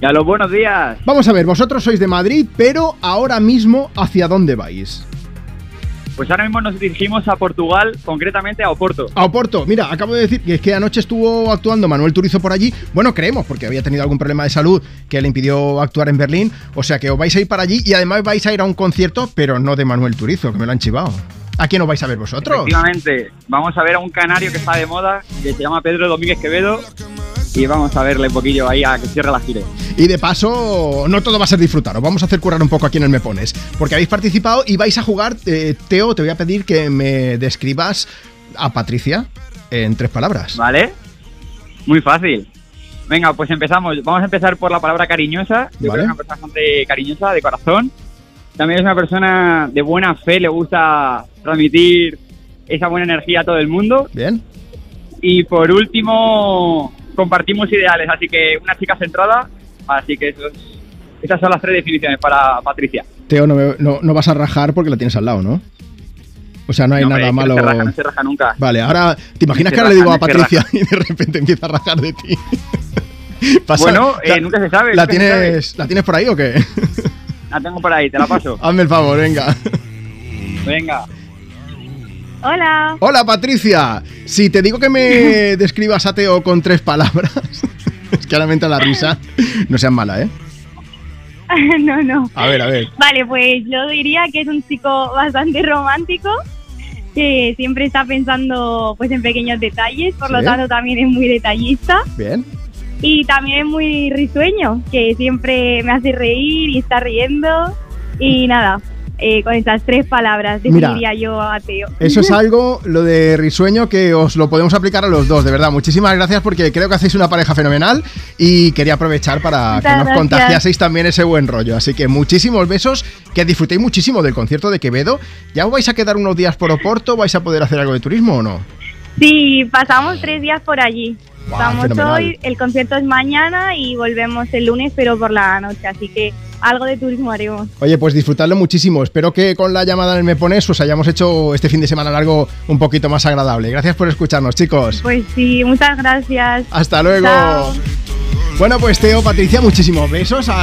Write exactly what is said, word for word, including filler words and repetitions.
Y a los buenos días. Vamos a ver, vosotros sois de Madrid, pero ahora mismo, ¿hacia dónde vais? Pues ahora mismo nos dirigimos a Portugal, concretamente a Oporto. A Oporto, mira, acabo de decir que es que anoche estuvo actuando Manuel Turizo por allí. Bueno, creemos, porque había tenido algún problema de salud que le impidió actuar en Berlín. O sea que os vais a ir para allí y además vais a ir a un concierto, pero no de Manuel Turizo, que me lo han chivado. ¿A quién os vais a ver vosotros? Efectivamente, vamos a ver a un canario que está de moda, que se llama Pedro Domínguez Quevedo, y vamos a verle un poquillo ahí a que cierre la gira. Y de paso, no todo va a ser disfrutar, os vamos a hacer currar un poco aquí en el Me Pones, porque habéis participado y vais a jugar. eh, Teo, te voy a pedir que me describas a Patricia en tres palabras. ¿Vale? Muy fácil. Venga, pues empezamos. Vamos a empezar por la palabra cariñosa. Yo Vale. creo que es una persona bastante cariñosa, de corazón. También es una persona de buena fe, le gusta transmitir esa buena energía a todo el mundo. Bien. Y por último, compartimos ideales, así que una chica centrada. Así que esos, esas son las tres definiciones para Patricia. Teo, no, me- no, no vas a rajar porque la tienes al lado, ¿no? O sea, no hay No, nada hombre, malo. que No se raja, no se raja nunca. Vale, ahora, ¿te imaginas No que se ahora le digo a raja, no se Patricia y de repente empieza a rajar de ti? Pasa- Bueno, eh, la- nunca se sabe. ¿La nunca se sabe. tienes, ¿La tienes por ahí o qué? La tengo por ahí, te la paso. Hazme el favor, venga. Venga. Hola. Hola, Patricia. Si te digo que me describas a Teo con tres palabras, es que ahora me entra la risa. No seas mala, ¿eh? No, no. A ver, a ver. Vale, pues yo diría que es un chico bastante romántico, que siempre está pensando pues en pequeños detalles, por Sí. lo tanto también es muy detallista. Bien. Y también es muy risueño, que siempre me hace reír y está riendo. Y nada, eh, con estas tres palabras Mira, definiría yo a Teo. Eso es algo, lo de risueño, que os lo podemos aplicar a los dos, de verdad. Muchísimas gracias porque creo que hacéis una pareja fenomenal y quería aprovechar para Muchas que nos gracias. contagiaseis también ese buen rollo. Así que muchísimos besos, que disfrutéis muchísimo del concierto de Quevedo. ¿Ya os vais a quedar unos días por Oporto? ¿Vais a poder hacer algo de turismo o no? Sí, pasamos tres días por allí. Guau, Estamos fenomenal. hoy, el concierto es mañana y volvemos el lunes, pero por la noche, así que algo de turismo haremos. Oye, pues disfrutadlo muchísimo. Espero que con la llamada en el Me Pones os hayamos hecho este fin de semana largo un poquito más agradable. Gracias por escucharnos, chicos. Pues sí, muchas gracias. Hasta luego. Chao. Bueno, pues Teo, Patricia, muchísimos besos.